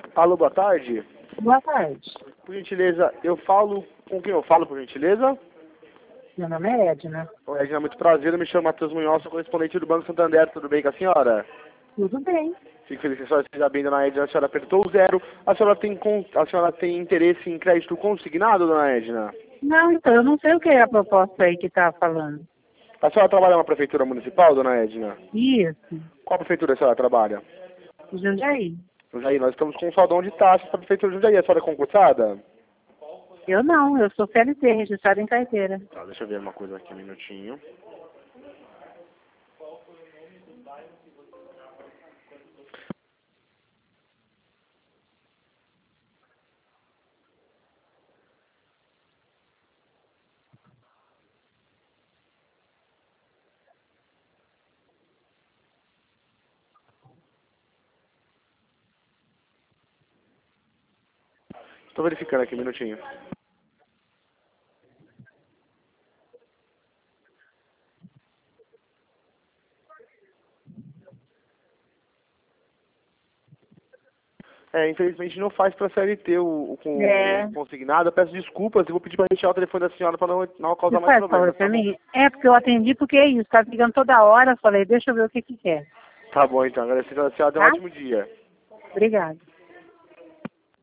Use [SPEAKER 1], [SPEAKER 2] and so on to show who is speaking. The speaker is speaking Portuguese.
[SPEAKER 1] Alô, boa tarde.
[SPEAKER 2] Boa tarde.
[SPEAKER 1] Por gentileza, eu falo com quem eu falo, por gentileza?
[SPEAKER 2] Meu nome é Edna.
[SPEAKER 1] Oi, Edna, muito prazer. Eu me chamo Matheus Munhoz, sou correspondente do Banco Santander. Tudo bem com a senhora?
[SPEAKER 2] Tudo bem.
[SPEAKER 1] Fico feliz que a senhora esteja bem, dona Edna. A senhora apertou o zero. A senhora tem interesse em crédito consignado, dona Edna?
[SPEAKER 2] Não, então, eu não sei o que é a proposta aí que tá falando.
[SPEAKER 1] A senhora trabalha na prefeitura municipal, dona Edna?
[SPEAKER 2] Isso.
[SPEAKER 1] Qual prefeitura a senhora trabalha?
[SPEAKER 2] Jundiaí.
[SPEAKER 1] Jundiaí, nós estamos com um saldão de taxas para a prefeitura de Jundiaí. A senhora é concursada?
[SPEAKER 2] Eu não, eu sou CLT, registrada em carteira.
[SPEAKER 1] Tá, deixa eu ver uma coisa aqui, um minutinho. Estou verificando aqui, um minutinho. Infelizmente não faz para CLT o consignado. Eu peço desculpas e vou pedir para retirar o telefone da senhora para não causar
[SPEAKER 2] Você
[SPEAKER 1] mais
[SPEAKER 2] faz favor
[SPEAKER 1] problemas, tá
[SPEAKER 2] pra
[SPEAKER 1] bom?
[SPEAKER 2] mim? É, porque eu atendi porque é isso, tá ligando toda hora, falei, deixa eu ver o que que quer.
[SPEAKER 1] Tá bom, então. Agradeço a senhora. Tenha um
[SPEAKER 2] Tá?
[SPEAKER 1] ótimo dia.
[SPEAKER 2] Obrigada.